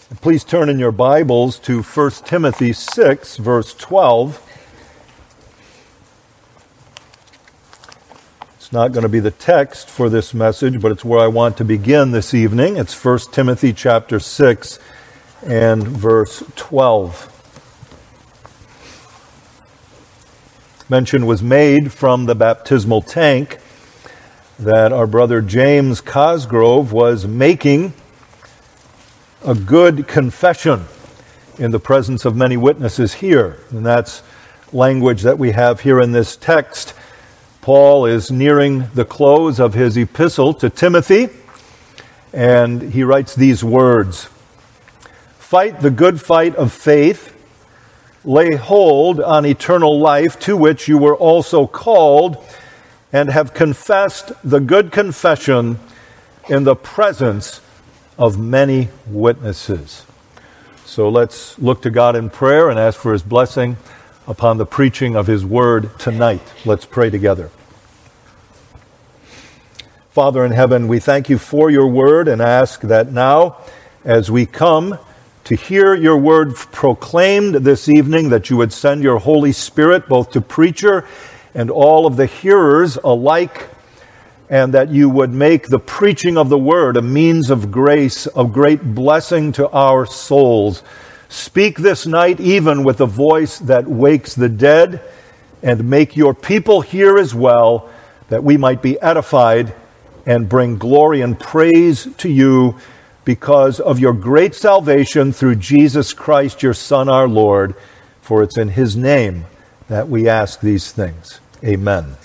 Please turn in your Bibles to 1 Timothy 6, verse 12. It's not going to be the text for this message, but it's where I want to begin this evening. It's 1 Timothy chapter 6 and verse 12. Mention was made from the baptismal tank that our brother James Cosgrove was making a good confession in the presence of many witnesses here. And that's language that we have here in this text. Paul is nearing the close of his epistle to Timothy, and he writes these words: "Fight the good fight of faith, lay hold on eternal life, to which you were also called, and have confessed the good confession in the presence of many witnesses." So let's look to God in prayer and ask for His blessing upon the preaching of His Word tonight. Let's pray together. Father in heaven, we thank You for Your Word and ask that now, as we come to hear Your Word proclaimed this evening, that You would send Your Holy Spirit both to preacher and all of the hearers alike, and that You would make the preaching of the Word a means of grace, of great blessing to our souls. Speak this night even with a voice that wakes the dead, and make Your people hear as well, that we might be edified and bring glory and praise to You because of Your great salvation through Jesus Christ, Your Son, our Lord. For it's in His name that we ask these things. Amen.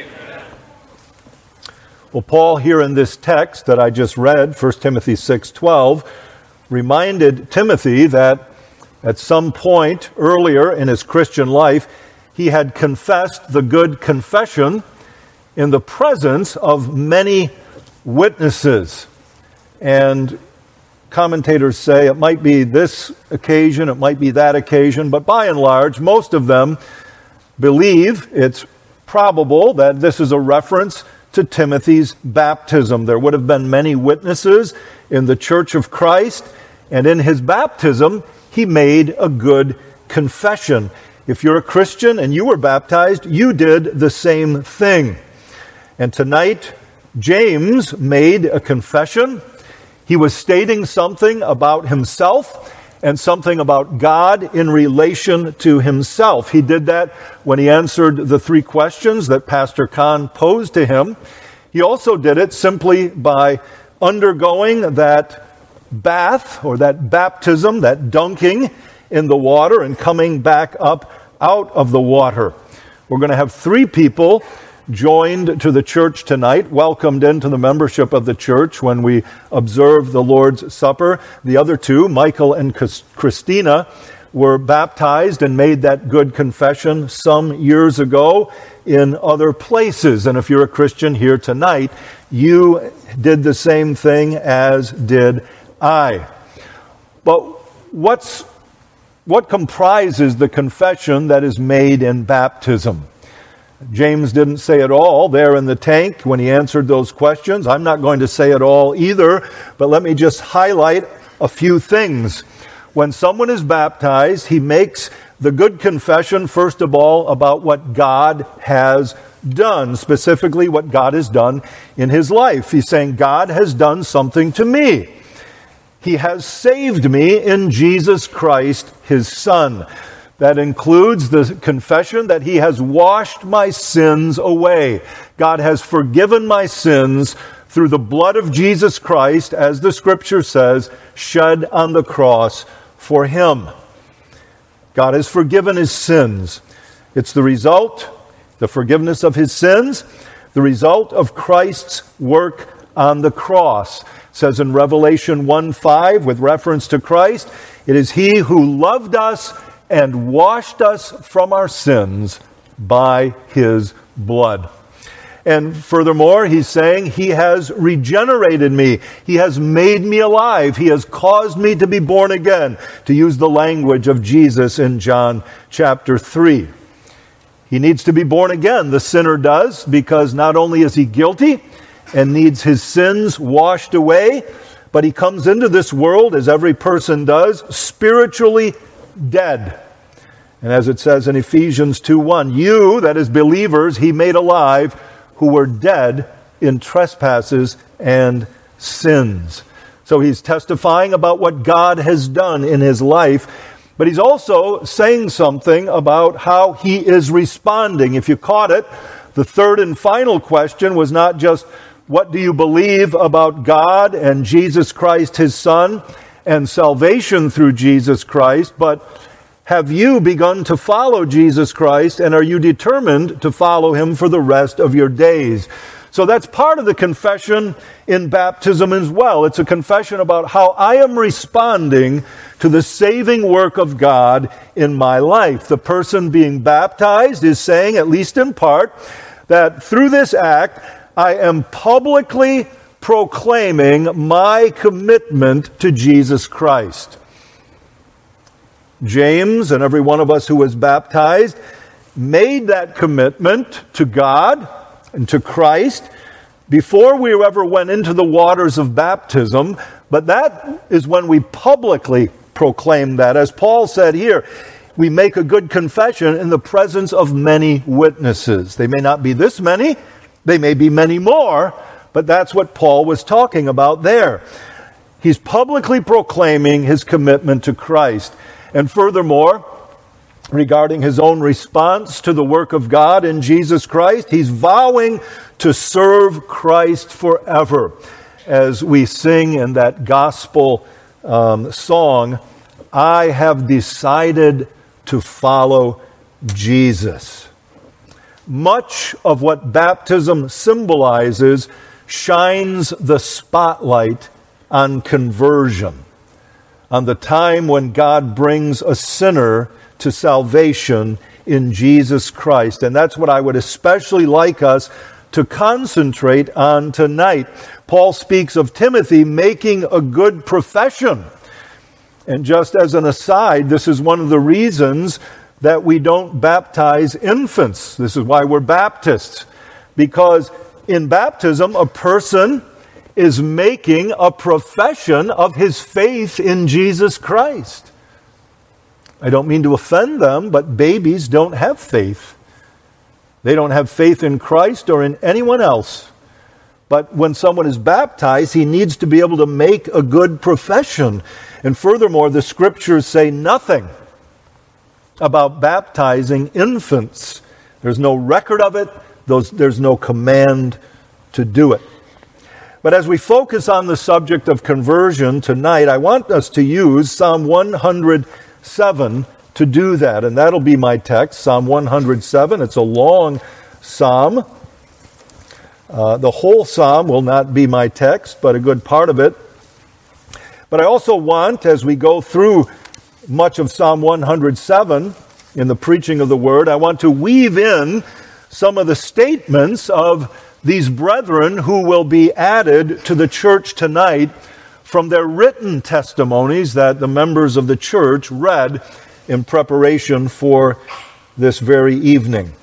Well, Paul here in this text that I just read, 1 Timothy 6:12, reminded Timothy that at some point earlier in his Christian life, he had confessed the good confession in the presence of many witnesses. And commentators say it might be this occasion, it might be that occasion, but by and large, most of them believe it's probable that this is a reference to Timothy's baptism. There would have been many witnesses in the Church of Christ, and in his baptism, he made a good confession. If you're a Christian and you were baptized, you did the same thing. And tonight, James made a confession. He was stating something about himself and something about God in relation to himself. He did that when he answered the three questions that Pastor Kahn posed to him. He also did it simply by undergoing that bath or that baptism, that dunking in the water and coming back up out of the water. We're going to have three people joined to the church tonight, welcomed into the membership of the church when we observe the Lord's Supper. The other two, Michael and Christina, were baptized and made that good confession some years ago in other places. And if you're a Christian here tonight, you did the same thing as did I. But what comprises the confession that is made in baptism? James didn't say it all there in the tank when he answered those questions. I'm not going to say it all either, but let me just highlight a few things. When someone is baptized, he makes the good confession, first of all, about what God has done, specifically what God has done in his life. He's saying, God has done something to me. He has saved me in Jesus Christ, his Son. That includes the confession that He has washed my sins away. God has forgiven my sins through the blood of Jesus Christ, as the Scripture says, shed on the cross for him. God has forgiven his sins. It's the result, the forgiveness of his sins, the result of Christ's work on the cross. It says in Revelation 1:5, with reference to Christ, it is He who loved us and washed us from our sins by His blood. And furthermore, he's saying, He has regenerated me. He has made me alive. He has caused me to be born again, to use the language of Jesus in John chapter 3. He needs to be born again, the sinner does, because not only is he guilty and needs his sins washed away, but he comes into this world, as every person does, spiritually dead. And as it says in Ephesians 2:1, you, that is believers, he made alive who were dead in trespasses and sins. So he's testifying about what God has done in his life, but he's also saying something about how he is responding. If you caught it, the third and final question was not just, what do you believe about God and Jesus Christ, his Son, and salvation through Jesus Christ, but have you begun to follow Jesus Christ, and are you determined to follow him for the rest of your days? So that's part of the confession in baptism as well. It's a confession about how I am responding to the saving work of God in my life. The person being baptized is saying, at least in part, that through this act, I am publicly proclaiming my commitment to Jesus Christ. James and every one of us who was baptized made that commitment to God and to Christ before we ever went into the waters of baptism, but that is when we publicly proclaim that. As Paul said here, we make a good confession in the presence of many witnesses. They may not be this many, they may be many more, but that's what Paul was talking about there. He's publicly proclaiming his commitment to Christ. And furthermore, regarding his own response to the work of God in Jesus Christ, he's vowing to serve Christ forever. As we sing in that gospel song, I have decided to follow Jesus. Much of what baptism symbolizes shines the spotlight on conversion, on the time when God brings a sinner to salvation in Jesus Christ. And that's what I would especially like us to concentrate on tonight. Paul speaks of Timothy making a good profession. And just as an aside, this is one of the reasons that we don't baptize infants. This is why we're Baptists. Because in baptism, a person is making a profession of his faith in Jesus Christ. I don't mean to offend them, but babies don't have faith. They don't have faith in Christ or in anyone else. But when someone is baptized, he needs to be able to make a good profession. And furthermore, the scriptures say nothing about baptizing infants. There's no record of it. There's no command to do it. But as we focus on the subject of conversion tonight, I want us to use Psalm 107 to do that. And that'll be my text, Psalm 107. It's a long psalm. The whole psalm will not be my text, but a good part of it. But I also want, as we go through much of Psalm 107 in the preaching of the word, I want to weave in some of the statements of these brethren who will be added to the church tonight from their written testimonies that the members of the church read in preparation for this very evening.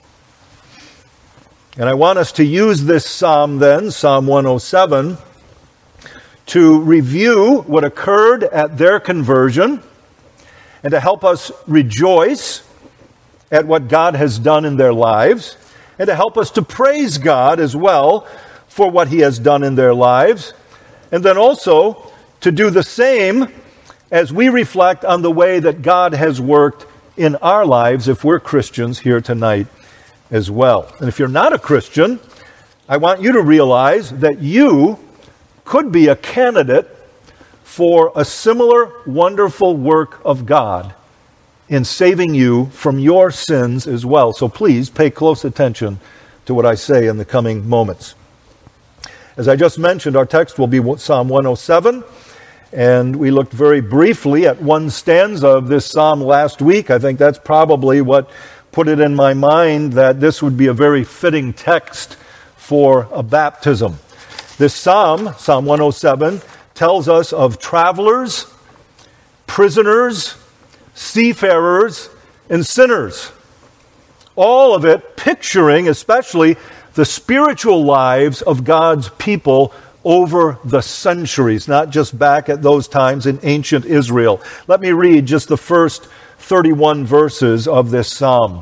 And I want us to use this psalm then, Psalm 107, to review what occurred at their conversion and to help us rejoice at what God has done in their lives, and to help us to praise God as well for what he has done in their lives, and then also to do the same as we reflect on the way that God has worked in our lives if we're Christians here tonight as well. And if you're not a Christian, I want you to realize that you could be a candidate for a similar wonderful work of God in saving you from your sins as well. So please pay close attention to what I say in the coming moments. As I just mentioned, our text will be Psalm 107, and we looked very briefly at one stanza of this psalm last week. I think that's probably what put it in my mind that this would be a very fitting text for a baptism. This psalm, Psalm 107, tells us of travelers, prisoners, seafarers, and sinners. All of it picturing especially the spiritual lives of God's people over the centuries, not just back at those times in ancient Israel. Let me read just the first 31 verses of this psalm.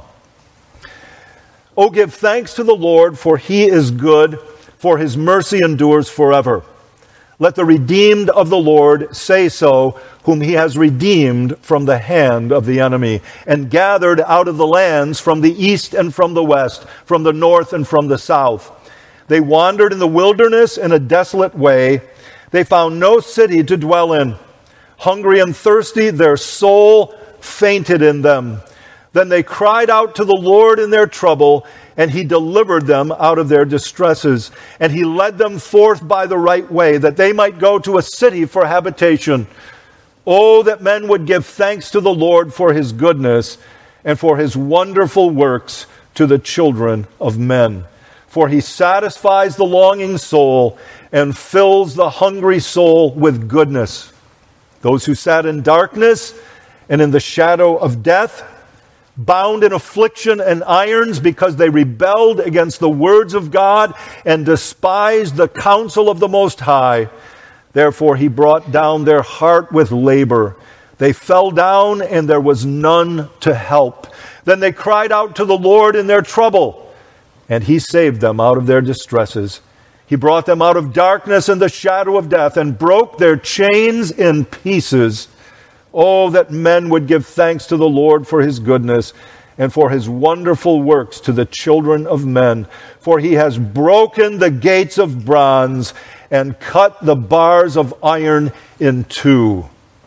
"Oh, give thanks to the Lord, for he is good, for his mercy endures forever. Let the redeemed of the Lord say so, whom he has redeemed from the hand of the enemy, and gathered out of the lands from the east and from the west, from the north and from the south. They wandered in the wilderness in a desolate way. They found no city to dwell in. Hungry and thirsty, their soul fainted in them. Then they cried out to the Lord in their trouble, and he delivered them out of their distresses. And he led them forth by the right way, that they might go to a city for habitation. Oh, that men would give thanks to the Lord for his goodness, and for his wonderful works to the children of men. For he satisfies the longing soul, and fills the hungry soul with goodness. Those who sat in darkness and in the shadow of death, bound in affliction and irons because they rebelled against the words of God and despised the counsel of the Most High. Therefore he brought down their heart with labor. They fell down, and there was none to help. Then they cried out to the Lord in their trouble, and he saved them out of their distresses. He brought them out of darkness and the shadow of death, and broke their chains in pieces. Oh, that men would give thanks to the Lord for his goodness, and for his wonderful works to the children of men. For he has broken the gates of bronze, and cut the bars of iron in two.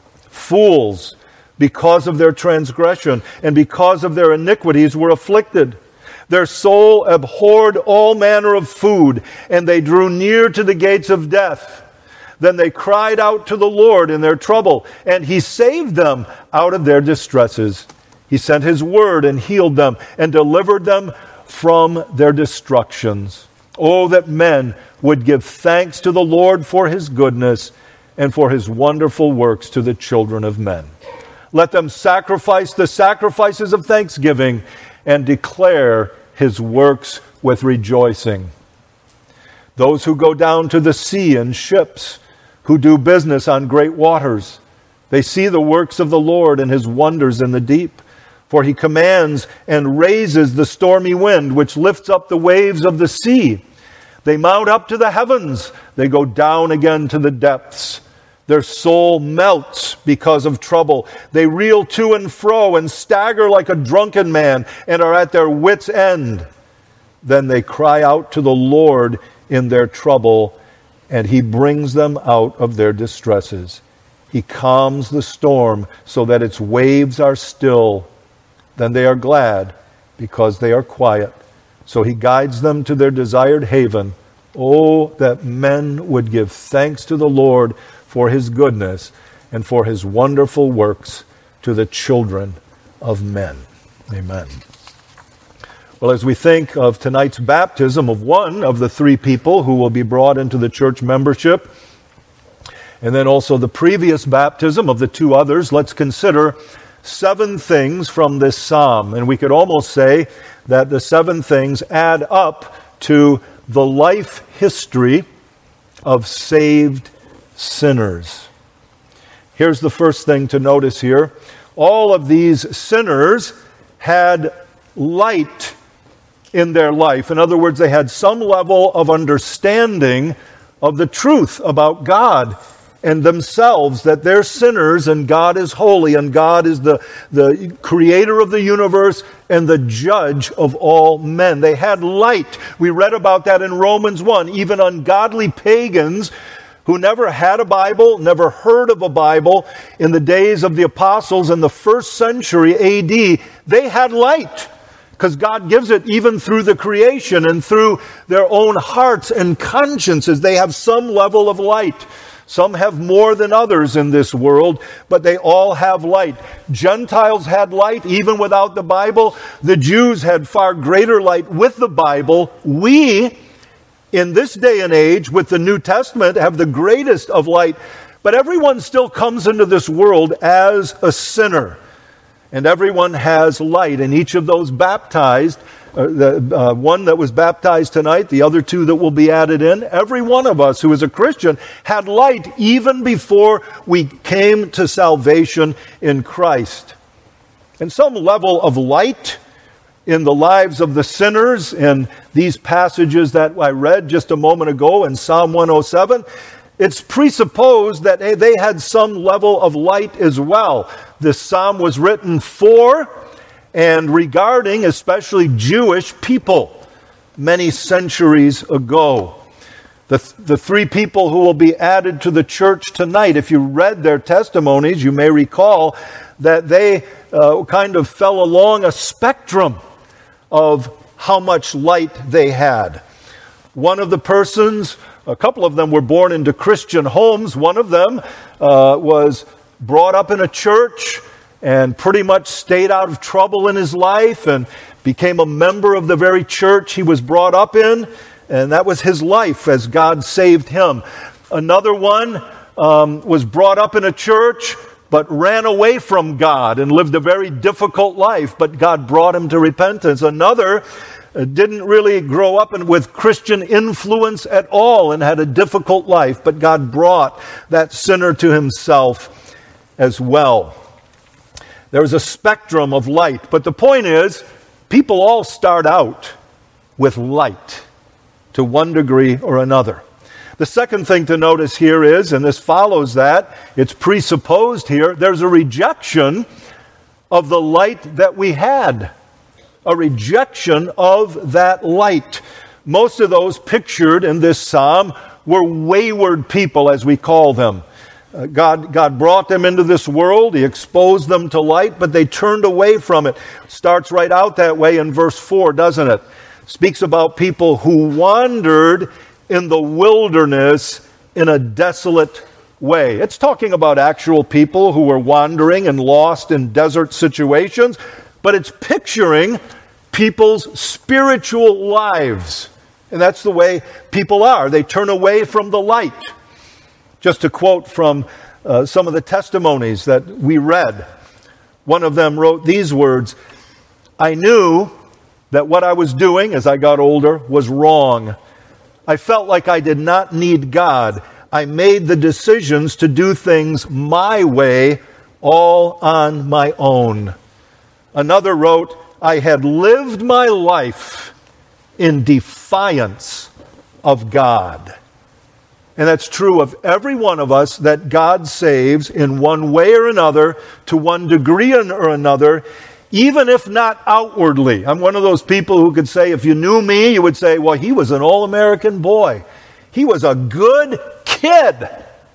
Fools, because of their transgression, and because of their iniquities, were afflicted. Their soul abhorred all manner of food, and they drew near to the gates of death. Then they cried out to the Lord in their trouble, and he saved them out of their distresses. He sent his word and healed them, and delivered them from their destructions. Oh, that men would give thanks to the Lord for his goodness, and for his wonderful works to the children of men. Let them sacrifice the sacrifices of thanksgiving, and declare his works with rejoicing. Those who go down to the sea in ships, who do business on great waters, they see the works of the Lord and his wonders in the deep. For he commands and raises the stormy wind, which lifts up the waves of the sea. They mount up to the heavens, they go down again to the depths. Their soul melts because of trouble. They reel to and fro and stagger like a drunken man, and are at their wits' end. Then they cry out to the Lord in their trouble, and he brings them out of their distresses. He calms the storm so that its waves are still. Then they are glad because they are quiet. So he guides them to their desired haven. Oh, that men would give thanks to the Lord for his goodness, and for his wonderful works to the children of men. Amen. Well, as we think of tonight's baptism of one of the three people who will be brought into the church membership, and then also the previous baptism of the two others, let's consider 7 things from this psalm. And we could almost say that the 7 things add up to the life history of saved sinners. Here's the first thing to notice here. All of these sinners had light in their life. In other words, they had some level of understanding of the truth about God and themselves, that they're sinners and God is holy, and God is the creator of the universe and the judge of all men. They had light. We read about that in Romans 1. Even ungodly pagans who never had a Bible, never heard of a Bible, in the days of the apostles in the 1st century A.D., they had light, because God gives it even through the creation and through their own hearts and consciences. They have some level of light. Some have more than others in this world, but they all have light. Gentiles had light even without the Bible. The Jews had far greater light with the Bible. We, in this day and age, with the New Testament, have the greatest of light. But everyone still comes into this world as a sinner. And everyone has light. And each of those baptized the one that was baptized tonight, the other two that will be added in, every one of us who is a Christian had light even before we came to salvation in Christ. And some level of light in the lives of the sinners in these passages that I read just a moment ago in Psalm 107, it's presupposed that they had some level of light as well. This psalm was written for and regarding especially Jewish people many centuries ago. The three people who will be added to the church tonight, if you read their testimonies, you may recall that they kind of fell along a spectrum of how much light they had. One of the persons, a couple of them were born into Christian homes. One of them was brought up in a church and pretty much stayed out of trouble in his life and became a member of the very church he was brought up in. And that was his life as God saved him. Another one was brought up in a church but ran away from God and lived a very difficult life, but God brought him to repentance. Another didn't really grow up with Christian influence at all and had a difficult life, but God brought that sinner to himself as well. There's a spectrum of light, but the point is, people all start out with light to one degree or another. The second thing to notice here is, and this follows that, it's presupposed here, there's a rejection of the light that we had. A rejection of that light. Most of those pictured in this psalm were wayward people, as we call them. God brought them into this world. He exposed them to light, but they turned away from it. Starts right out that way in verse 4, doesn't it? Speaks about people who wandered in the wilderness in a desolate way. It's talking about actual people who were wandering and lost in desert situations, but it's picturing people's spiritual lives. And that's the way people are. They turn away from the light. Just to quote from some of the testimonies that we read, one of them wrote these words, "I knew that what I was doing as I got older was wrong. I felt like I did not need God. I made the decisions to do things my way, all on my own." Another wrote, "I had lived my life in defiance of God." And that's true of every one of us that God saves in one way or another, to one degree or another, even if not outwardly. I'm one of those people who could say, if you knew me, you would say, well, he was an all-American boy. He was a good kid.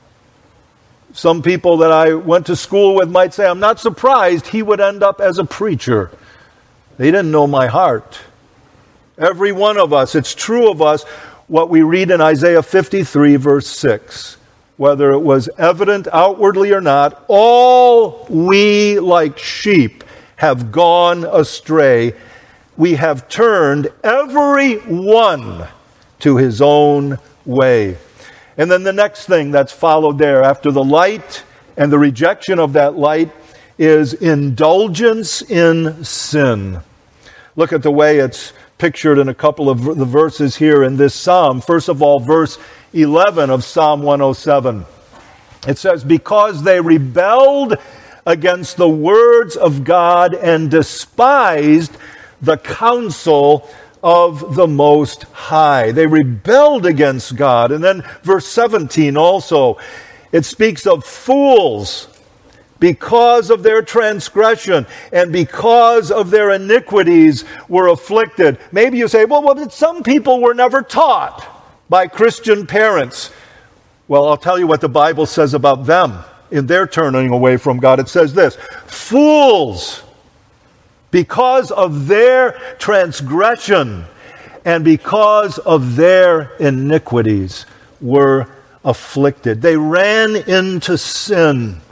Some people that I went to school with might say, I'm not surprised he would end up as a preacher. They didn't know my heart. Every one of us, it's true of us, what we read in Isaiah 53, verse 6. Whether it was evident outwardly or not, all we like sheep have gone astray. We have turned every one to his own way. And then the next thing that's followed there after the light and the rejection of that light is indulgence in sin. Look at the way it's pictured in a couple of the verses here in this psalm. First of all, verse 11 of Psalm 107. It says, "Because they rebelled against the words of God and despised the counsel of the Most High." They rebelled against God. And then verse 17 also, it speaks of fools because of their transgression and because of their iniquities were afflicted. Maybe you say, well, but some people were never taught by Christian parents. Well, I'll tell you what the Bible says about them in their turning away from God. It says this, fools, because of their transgression and because of their iniquities were afflicted. They ran into sin.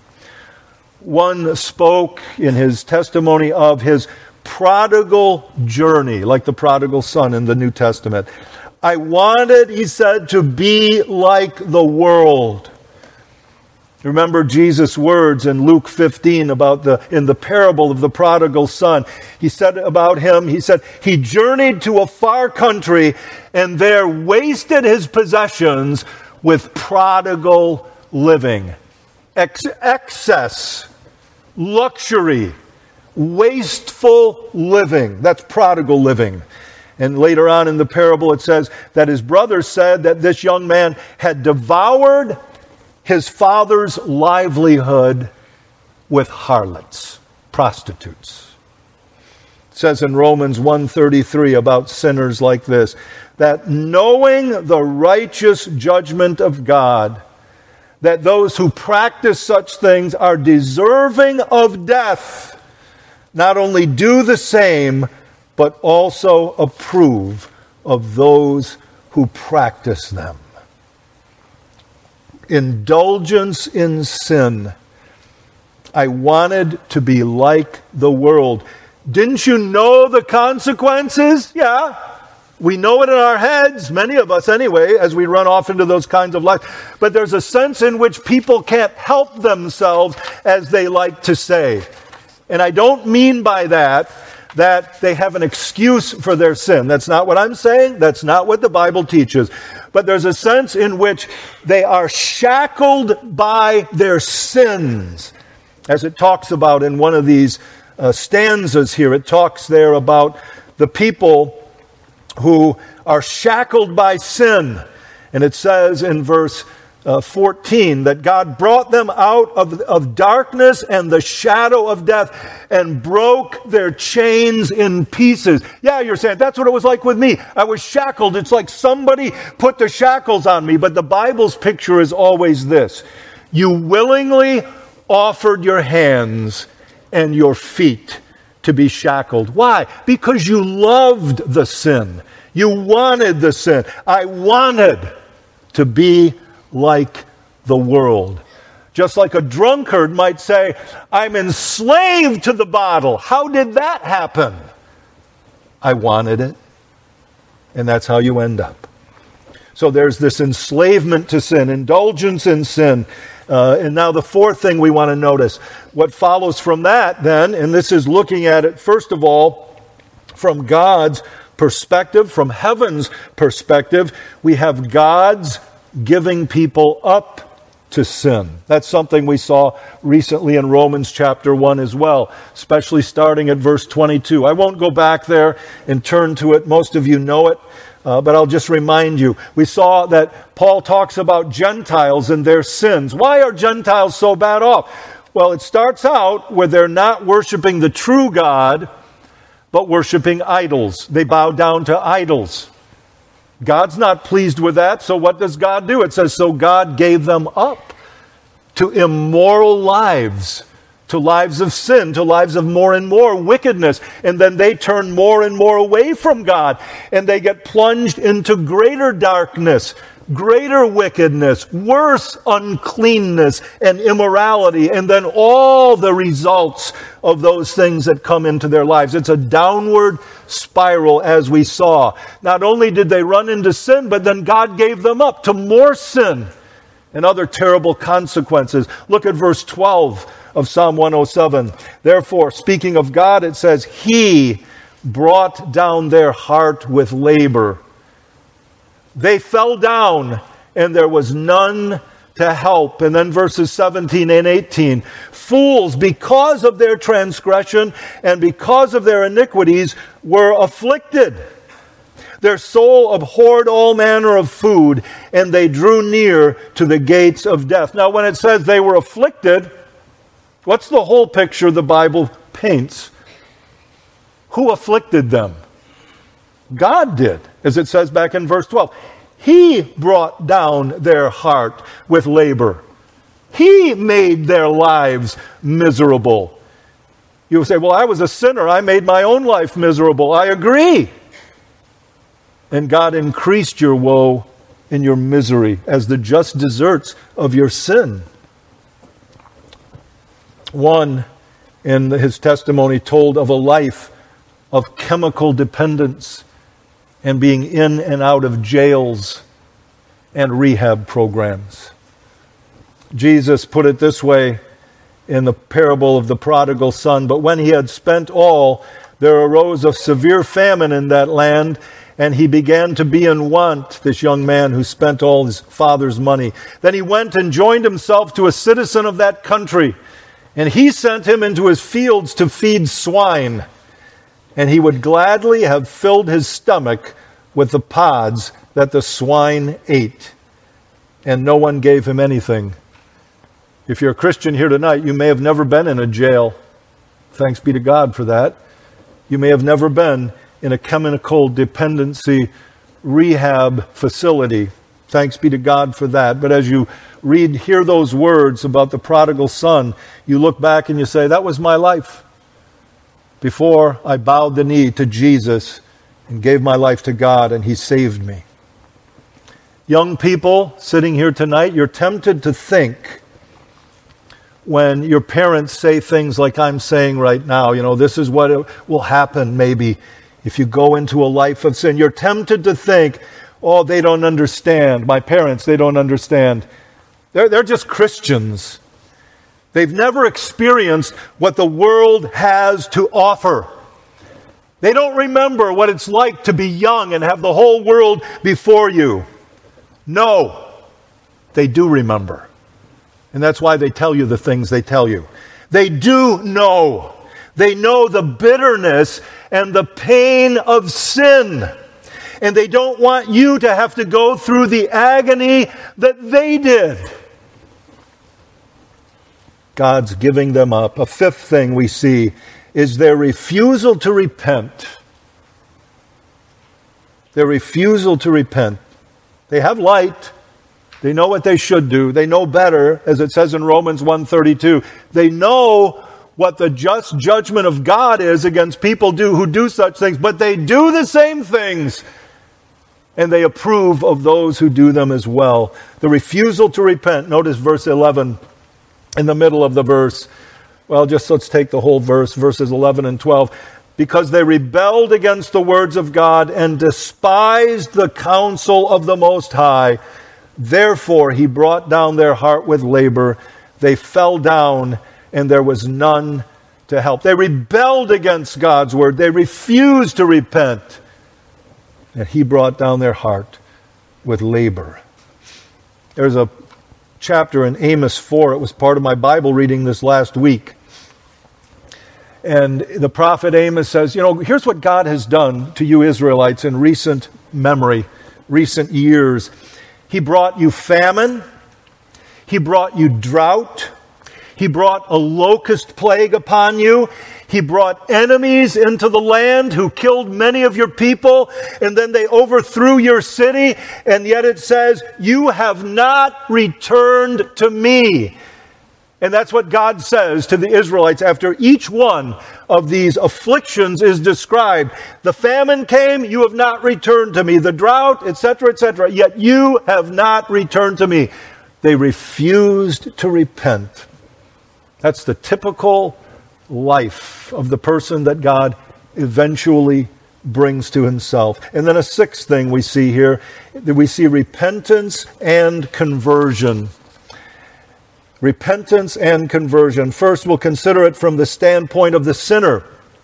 One spoke in his testimony of his prodigal journey, like the prodigal son in the New Testament. I wanted, he said, to be like the world. Remember Jesus' words in Luke 15 in the parable of the prodigal son. He said about him, he said, he journeyed to a far country and there wasted his possessions with prodigal living. Excess, luxury, wasteful living. That's prodigal living. And later on in the parable it says that his brothers said that this young man had devoured his father's livelihood with harlots, prostitutes. It says in Romans 1:33 about sinners like this, that knowing the righteous judgment of God, that those who practice such things are deserving of death, not only do the same, but also approve of those who practice them. Indulgence in sin. I wanted to be like the world. Didn't you know the consequences? Yeah. We know it in our heads, many of us anyway, as we run off into those kinds of lives. But there's a sense in which people can't help themselves, as they like to say. And I don't mean by that they have an excuse for their sin. That's not what I'm saying. That's not what the Bible teaches. But there's a sense in which they are shackled by their sins. As it talks about in one of these stanzas here, it talks there about the people who are shackled by sin. And it says in verse 14 that God brought them out of darkness and the shadow of death and broke their chains in pieces. Yeah, you're saying, that's what it was like with me. I was shackled. It's like somebody put the shackles on me. But the Bible's picture is always this. You willingly offered your hands and your feet to be shackled. Why? Because you loved the sin. You wanted the sin. I wanted to be like the world. Just like a drunkard might say, I'm enslaved to the bottle. How did that happen? I wanted it. And that's how you end up. So there's this enslavement to sin, indulgence in sin. And now the fourth thing we want to notice. What follows from that then, and this is looking at it first of all from God's perspective, from heaven's perspective, we have God's giving people up to sin. That's something we saw recently in Romans chapter 1 as well, especially starting at verse 22. I won't go back there and turn to it. Most of you know it, but I'll just remind you. We saw that Paul talks about Gentiles and their sins. Why are Gentiles so bad off? Well, it starts out where they're not worshiping the true God, but worshiping idols. They bow down to idols. God's not pleased with that, so what does God do? It says, so God gave them up to immoral lives, to lives of sin, to lives of more and more wickedness. And then they turn more and more away from God, and they get plunged into greater darkness, greater wickedness, worse uncleanness and immorality, and then all the results of those things that come into their lives. It's a downward spiral, as we saw. Not only did they run into sin, but then God gave them up to more sin and other terrible consequences. Look at verse 12 of Psalm 107. Therefore, speaking of God, it says, He brought down their heart with labor. They fell down, and there was none to help. And then verses 17 and 18. Fools, because of their transgression and because of their iniquities, were afflicted. Their soul abhorred all manner of food, and they drew near to the gates of death. Now, when it says they were afflicted, what's the whole picture the Bible paints? Who afflicted them? God did, as it says back in verse 12. He brought down their heart with labor. He made their lives miserable. You will say, well, I was a sinner. I made my own life miserable. I agree. And God increased your woe and your misery as the just deserts of your sin. One, in his testimony, told of a life of chemical dependence and being in and out of jails and rehab programs. Jesus put it this way in the parable of the prodigal son. But when he had spent all, there arose a severe famine in that land, and he began to be in want, this young man who spent all his father's money. Then he went and joined himself to a citizen of that country, and he sent him into his fields to feed swine. And he would gladly have filled his stomach with the pods that the swine ate. And no one gave him anything. If you're a Christian here tonight, you may have never been in a jail. Thanks be to God for that. You may have never been in a chemical dependency rehab facility. Thanks be to God for that. But as you hear those words about the prodigal son, you look back and you say, that was my life before I bowed the knee to Jesus and gave my life to God, and he saved me. Young people sitting here tonight, you're tempted to think when your parents say things like I'm saying right now, this is what will happen maybe if you go into a life of sin. You're tempted to think, oh, they don't understand. My parents, they don't understand. They're just Christians. They've never experienced what the world has to offer. They don't remember what it's like to be young and have the whole world before you. No, they do remember. And that's why they tell you the things they tell you. They do know. They know the bitterness and the pain of sin. And they don't want you to have to go through the agony that they did. God's giving them up. A fifth thing we see is their refusal to repent. Their refusal to repent. They have light. They know what they should do. They know better, as it says in Romans 1:32. They know what the just judgment of God is against people who do such things, but they do the same things, and they approve of those who do them as well. The refusal to repent. Notice verse 11 in the middle of the verse. Well, just let's take the whole verse, verses 11 and 12. Because they rebelled against the words of God and despised the counsel of the Most High, therefore he brought down their heart with labor. They fell down, and there was none to help. They rebelled against God's word. They refused to repent. And he brought down their heart with labor. There's a chapter in Amos 4. It was part of my Bible reading this last week. And the prophet Amos says, here's what God has done to you Israelites in recent memory, recent years. He brought you famine. He brought you drought. He brought a locust plague upon you. He brought enemies into the land who killed many of your people, and then they overthrew your city, and yet it says, you have not returned to me. And that's what God says to the Israelites after each one of these afflictions is described. The famine came, you have not returned to me. The drought, etc., yet you have not returned to me. They refused to repent. That's the typical life of the person that God eventually brings to himself. And then a sixth thing we see here, that we see repentance and conversion. Repentance and conversion. First, we'll consider it from the standpoint of the sinner.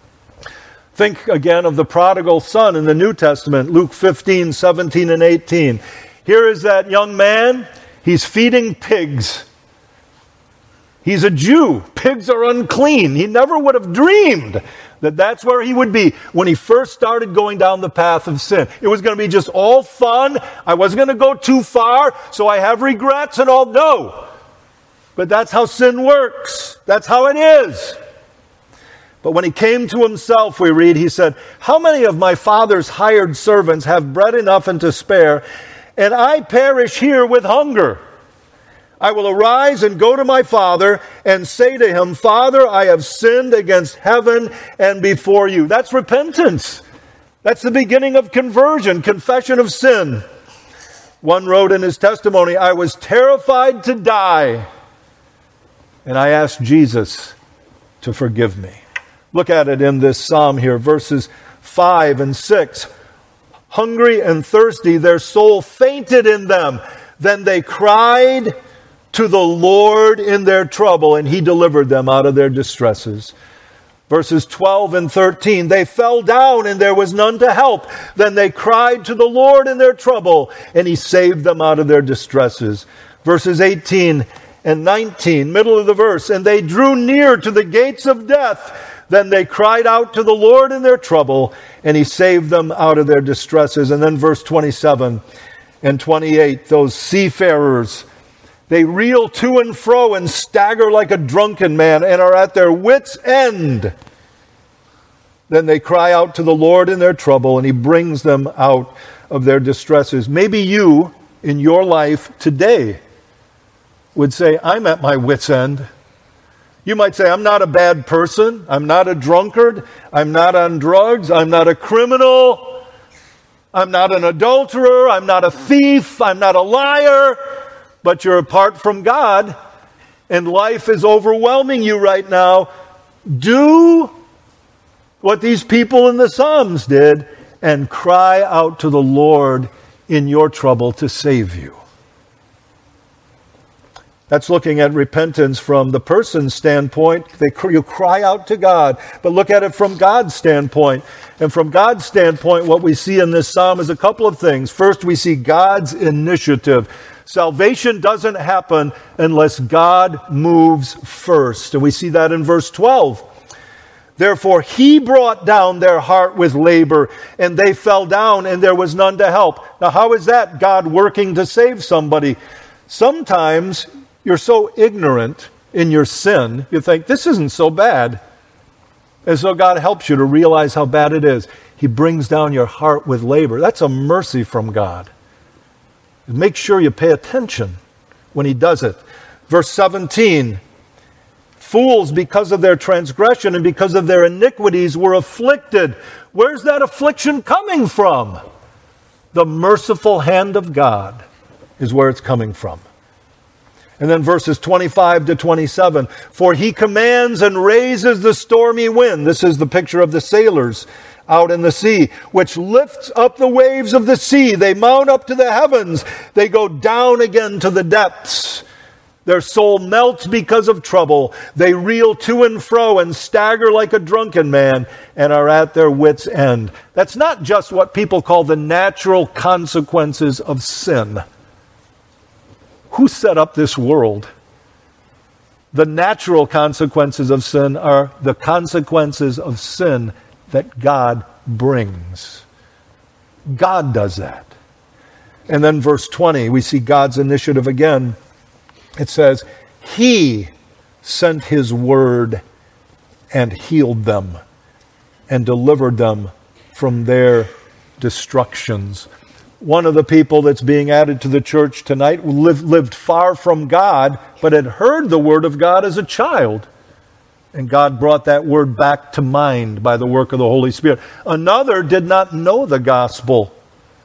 Think again of the prodigal son in the New Testament, Luke 15, 17, and 18. Here is that young man. He's feeding pigs. He's a Jew. Pigs are unclean. He never would have dreamed that that's where he would be when he first started going down the path of sin. It was going to be just all fun. I wasn't going to go too far, so I have regrets and all. No. But that's how sin works. That's how it is. But when he came to himself, we read, he said, how many of my father's hired servants have bread enough and to spare, and I perish here with hunger? I will arise and go to my father and say to him, Father, I have sinned against heaven and before you. That's repentance. That's the beginning of conversion, confession of sin. One wrote in his testimony, I was terrified to die, and I asked Jesus to forgive me. Look at it in this psalm here, verses 5 and 6. Hungry and thirsty, their soul fainted in them. Then they cried to the Lord in their trouble, and he delivered them out of their distresses. Verses 12 and 13, they fell down and there was none to help. Then they cried to the Lord in their trouble, and he saved them out of their distresses. Verses 18 and 19, middle of the verse, and they drew near to the gates of death. Then they cried out to the Lord in their trouble, and he saved them out of their distresses. And then verse 27 and 28, those seafarers, they reel to and fro and stagger like a drunken man and are at their wits' end. Then they cry out to the Lord in their trouble, and he brings them out of their distresses. Maybe you, in your life today, would say, I'm at my wits' end. You might say, I'm not a bad person. I'm not a drunkard. I'm not on drugs. I'm not a criminal. I'm not an adulterer. I'm not a thief. I'm not a liar. But you're apart from God, and life is overwhelming you right now. Do what these people in the Psalms did and cry out to the Lord in your trouble to save you. That's looking at repentance from the person's standpoint. You cry out to God, but look at it from God's standpoint. And from God's standpoint, what we see in this psalm is a couple of things. First, we see God's initiative. Salvation doesn't happen unless God moves first. And we see that in verse 12. Therefore, he brought down their heart with labor, and they fell down, and there was none to help. Now, how is that God working to save somebody? Sometimes you're so ignorant in your sin, you think, this isn't so bad. And so God helps you to realize how bad it is. He brings down your heart with labor. That's a mercy from God. Make sure you pay attention when he does it. Verse 17, fools, because of their transgression and because of their iniquities, were afflicted. Where's that affliction coming from? The merciful hand of God is where it's coming from. And then verses 25 to 27, for he commands and raises the stormy wind. This is the picture of the sailors out in the sea, which lifts up the waves of the sea. They mount up to the heavens. They go down again to the depths. Their soul melts because of trouble. They reel to and fro and stagger like a drunken man and are at their wits' end. That's not just what people call the natural consequences of sin. Who set up this world? The natural consequences of sin are the consequences of sin that God brings. God does that. And then verse 20, we see God's initiative again. It says, he sent his word and healed them and delivered them from their destructions. One of the people that's being added to the church tonight lived far from God, but had heard the word of God as a child. And God brought that word back to mind by the work of the Holy Spirit. Another did not know the gospel,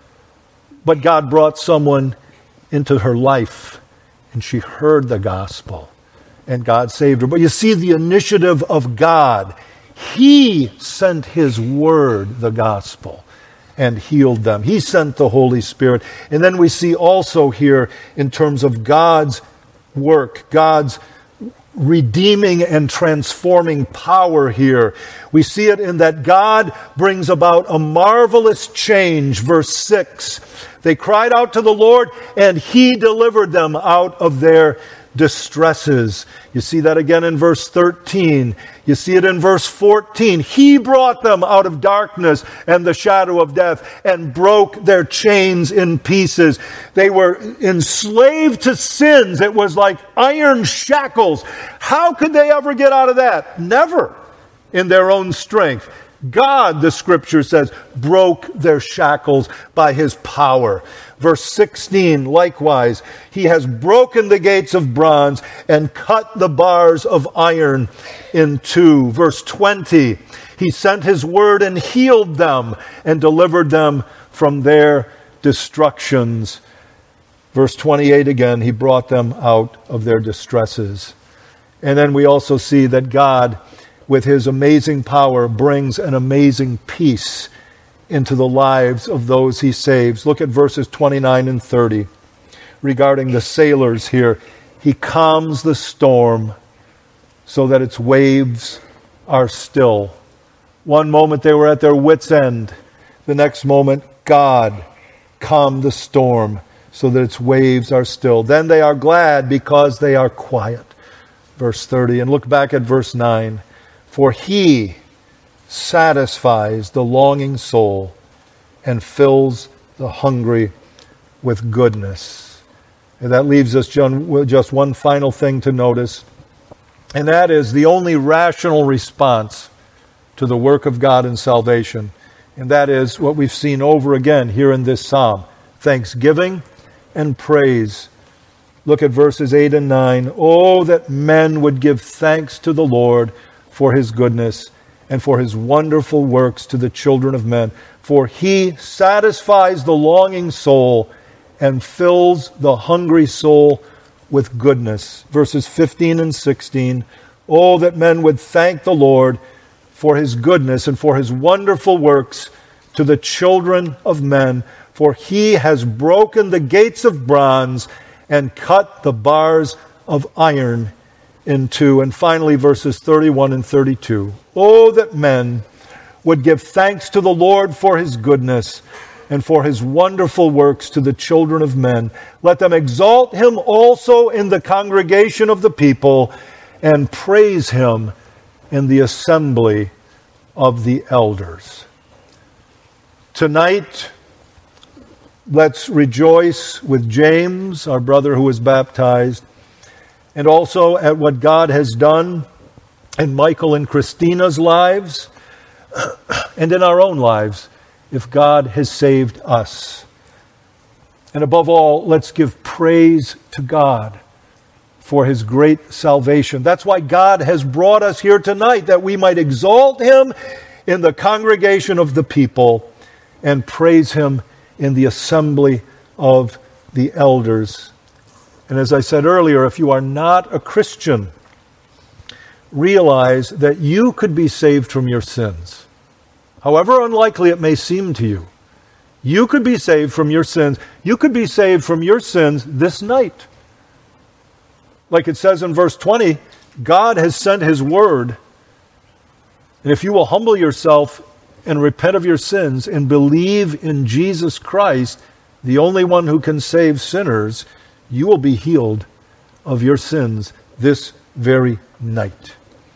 but God brought someone into her life, and she heard the gospel, and God saved her. But you see the initiative of God. He sent his word, the gospel, and healed them. He sent the Holy Spirit. And then we see also here, in terms of God's work, God's redeeming and transforming power here. We see it in that God brings about a marvelous change. Verse 6, they cried out to the Lord, and he delivered them out of their distresses. You see that again in verse 13. You see it in verse 14. He brought them out of darkness and the shadow of death and broke their chains in pieces. They were enslaved to sins. It was like iron shackles. How could they ever get out of that? Never in their own strength. God, the scripture says, broke their shackles by his power. Verse 16, likewise, he has broken the gates of bronze and cut the bars of iron in two. Verse 20, he sent his word and healed them and delivered them from their destructions. Verse 28 again, he brought them out of their distresses. And then we also see that God, with his amazing power, brings an amazing peace into the lives of those he saves. Look at verses 29 and 30 regarding the sailors here. He calms the storm so that its waves are still. One moment they were at their wits' end. The next moment, God calmed the storm so that its waves are still. Then they are glad because they are quiet. Verse 30. And look back at verse 9. For He satisfies the longing soul and fills the hungry with goodness. And that leaves us just one final thing to notice, and that is the only rational response to the work of God in salvation. And that is what we've seen over again here in this psalm: thanksgiving and praise. Look at verses 8 and 9. Oh, that men would give thanks to the Lord for His goodness and for His wonderful works to the children of men. For He satisfies the longing soul and fills the hungry soul with goodness. Verses 15 and 16. Oh, that men would thank the Lord for His goodness and for His wonderful works to the children of men. For He has broken the gates of bronze and cut the bars of iron in two. And finally, verses 31 and 32. Oh, that men would give thanks to the Lord for His goodness and for His wonderful works to the children of men. Let them exalt Him also in the congregation of the people and praise Him in the assembly of the elders. Tonight, let's rejoice with James, our brother who was baptized, and also at what God has done in Michael and Christina's lives and in our own lives, if God has saved us. And above all, let's give praise to God for His great salvation. That's why God has brought us here tonight, that we might exalt Him in the congregation of the people and praise Him in the assembly of the elders. And as I said earlier, if you are not a Christian, realize that you could be saved from your sins. However unlikely it may seem to you, you could be saved from your sins. You could be saved from your sins this night. Like it says in verse 20, God has sent His word. And if you will humble yourself and repent of your sins and believe in Jesus Christ, the only one who can save sinners, you will be healed of your sins this very night.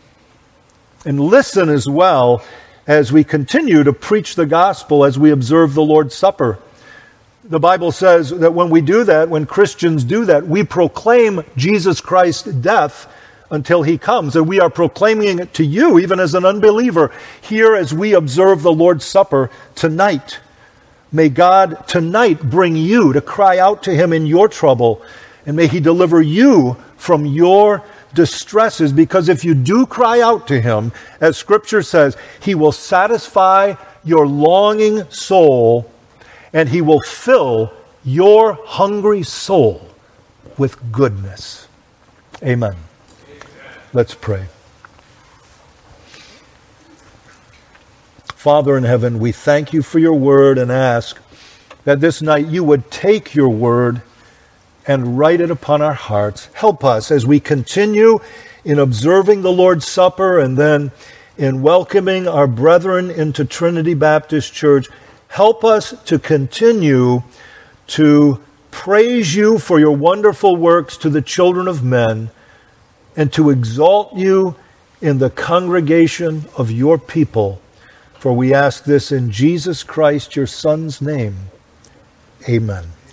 And listen as well as we continue to preach the gospel as we observe the Lord's Supper. The Bible says that when we do that, when Christians do that, we proclaim Jesus Christ's death until He comes. And we are proclaiming it to you, even as an unbeliever, here as we observe the Lord's Supper tonight. May God tonight bring you to cry out to Him in your trouble, and may He deliver you from your distresses, because if you do cry out to Him, as Scripture says, He will satisfy your longing soul, and He will fill your hungry soul with goodness. Amen. Let's pray. Father in heaven, we thank You for Your word and ask that this night You would take Your word and write it upon our hearts. Help us as we continue in observing the Lord's Supper and then in welcoming our brethren into Trinity Baptist Church. Help us to continue to praise You for Your wonderful works to the children of men and to exalt You in the congregation of Your people. For we ask this in Jesus Christ, Your Son's name. Amen.